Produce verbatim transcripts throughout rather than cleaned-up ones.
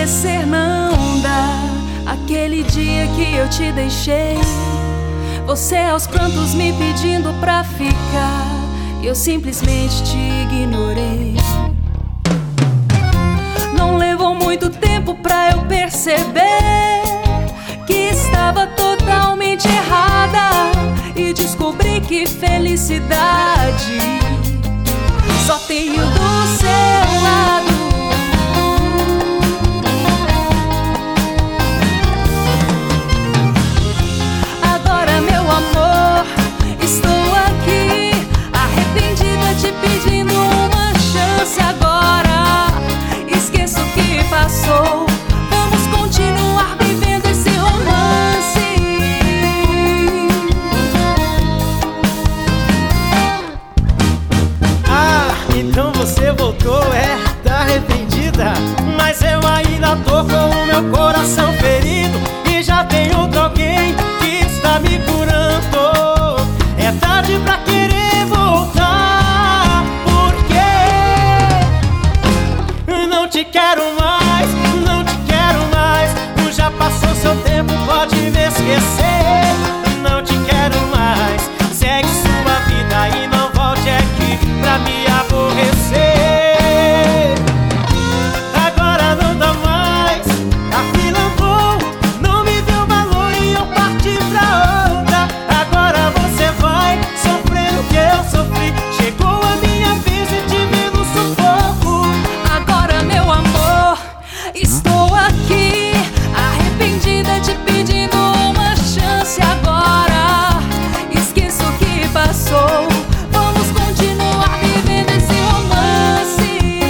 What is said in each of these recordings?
esquecer não dá aquele dia que eu te deixei. Você aos prantos me pedindo pra ficar e eu simplesmente te ignorei. Não levou muito tempo pra eu perceber que estava totalmente errada e descobri que felicidade só tenho do seu lado. Agora, meu amor, estou aqui arrependida, te pedindo uma chance agora. Esqueça o que passou, vamos continuar vivendo esse romance. Ah, então você voltou, é, tá arrependida. Mas eu ainda tô com o meu coração ferido e já tem outro alguém que está me curando. É tarde pra querer voltar, porque não te quero mais, não te quero mais. Já passou seu tempo, pode me esquecer. Não te quero mais, segue sua vida e não volte aqui pra me aborrecer. Agora não dá mais, a fila andou, não me deu valor e eu parti pra outra. Agora você vai sofrer o que eu sofri. Chegou a minha vez de te ver no sufoco. Agora, meu amor, estou aqui arrependida, te pedindo uma chance agora. Esqueça o que passou, vamos continuar vivendo esse romance.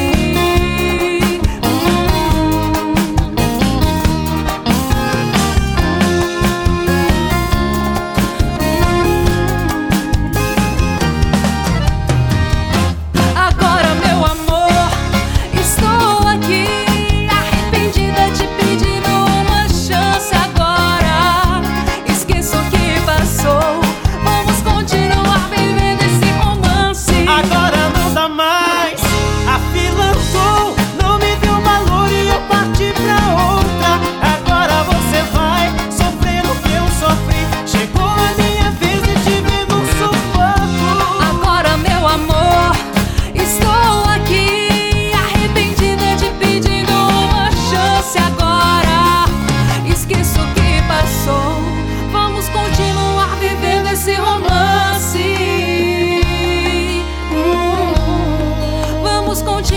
Agora, meu amor, estou aqui arrependida, te pedindo uma chance agora. Esqueça o que passou, vamos continuar vivendo esse romance. Agora não dá mais, a fila andou, não me deu valor e eu parti pra outra. Agora você vai sofrer o que eu sofri. Chegou a minha vez de te ver no sufoco. Agora, meu amor, estou aqui arrependida, te pedindo uma chance agora. Esqueça o que passou, vamos continuar vivendo esse romance. Hum, Vamos continuar